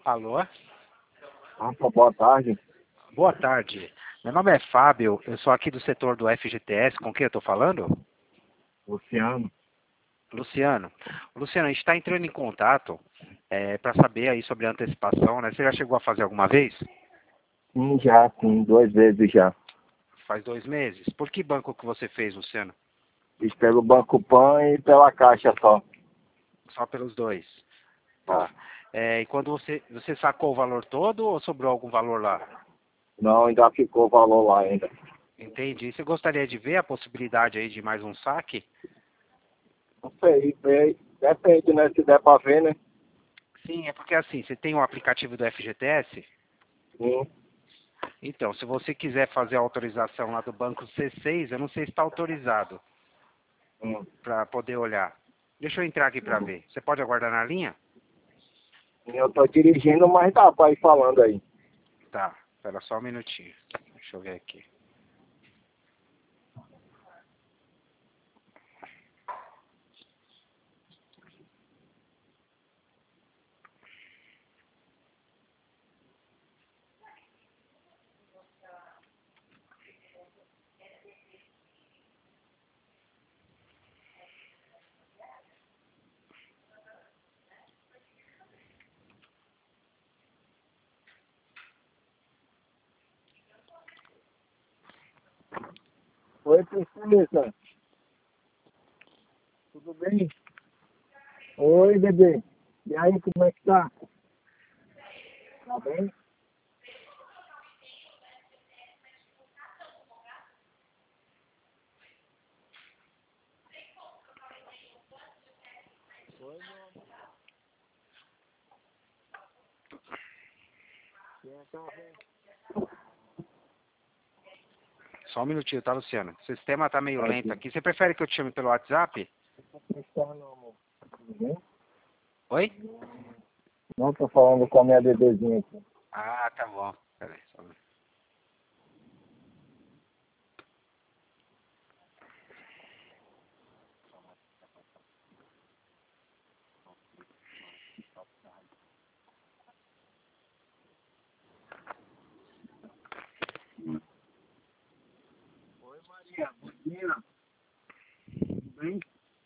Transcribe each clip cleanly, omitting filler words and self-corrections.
Alô? Opa, boa tarde. Boa tarde. Meu nome é Fábio, eu sou aqui do setor do FGTS. Com quem eu estou falando? Luciano. Luciano. Luciano, a gente está entrando em contato para saber aí sobre a antecipação, né? Você já chegou a fazer alguma vez? Sim, já, sim, 2 vezes já. Faz 2 meses. Por que banco que você fez, Luciano? Fiz pelo Banco Pan e pela Caixa só. Só pelos dois. Tá. E quando você sacou o valor todo ou sobrou algum valor lá? Não, ainda ficou valor lá ainda. Entendi. Você gostaria de ver a possibilidade aí de mais um saque? Não sei, depende, né? Se der pra ver, né? Sim, é porque assim, você tem o aplicativo do FGTS? Sim. Então, se você quiser fazer a autorização lá do banco C6, eu não sei se está autorizado Hum. para poder olhar. Deixa eu entrar aqui para ver. Você pode aguardar na linha? Eu tô dirigindo, mas dá pra ir falando aí. Tá, espera só um minutinho. Deixa eu ver aqui. Oi, Priscila. Tudo bem? Oi, bebê. E aí, como é que tá? Tá bem? Oi, meu amor. Quem tá vendo? Só um minutinho, tá, Luciano? O sistema tá meio lento Aqui. aqui. Você prefere que eu te chame pelo WhatsApp? Como está, meu amor? Tudo bem? Oi? Não, tô falando com a minha bebezinha aqui. Ah, tá bom. Peraí, só um minuto. Oi, Maria. Bom dia. Tudo bem?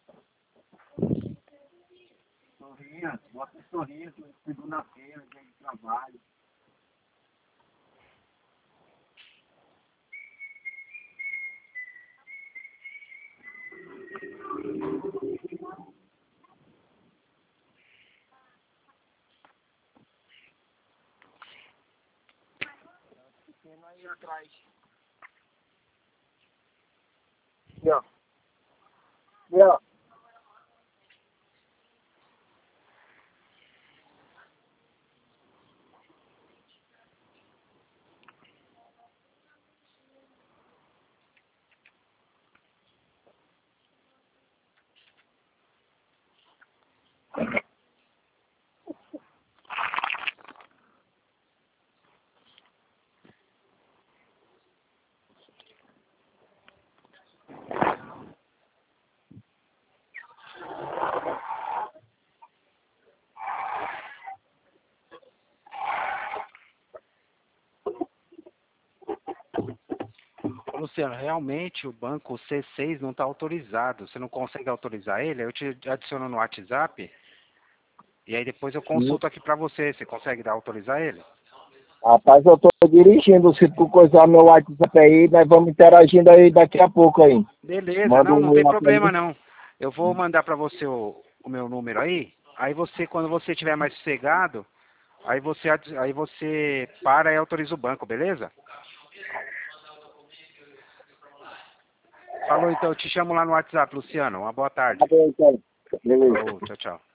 Sorria. Bota um sorriso. Segunda-feira, dia de trabalho. Pequeno aí atrás. Aqui, ó. Aqui, ó. Ô, Luciano, realmente o banco C6 não está autorizado. Você não consegue autorizar ele? Eu te adiciono no WhatsApp e aí depois eu Sim. consulto aqui para você. Você consegue autorizar ele? Rapaz, eu tô dirigindo. Se tu coisar meu WhatsApp aí, nós vamos interagindo aí daqui a pouco aí. Beleza, Manda não, um não tem e-mail lá pra problema mim. não. Eu vou mandar para você o meu número aí. Aí você, quando você estiver mais sossegado, aí você para e autoriza o banco, beleza? Falou então, eu te chamo lá no WhatsApp, Luciano. Uma boa tarde. Tá bom, então. Beleza. Falou, tchau, tchau.